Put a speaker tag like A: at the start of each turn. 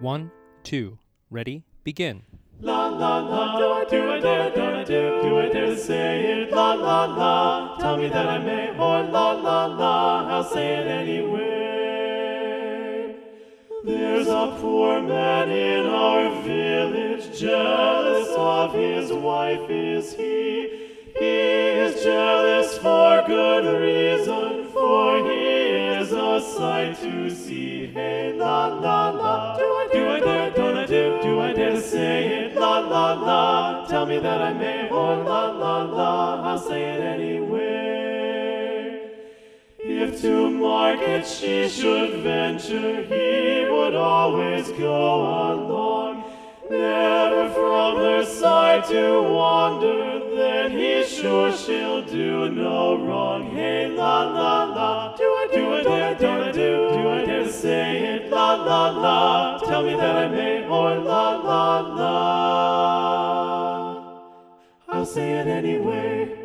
A: 1, 2, ready, begin.
B: La la la, do I dare, don't I dare, do I dare to say it? La la la, tell me that I may, or la la la, I'll say it anyway. There's a poor man in our village, jealous of his wife is he. He is jealous for good reason, for he is a sight to see. Hey, la la la, do I dare, don't I dare, do I dare to say it? La la la, tell me that I may, or la la la, I'll say it anyway. If to market she should venture, he would always go along, never from her side to wander, then he's sure she'll do no wrong. Hey, la la la, do I dare, don't I dare, do I dare to say it? La la la, tell me that I may, or la la la, I'll say it anyway.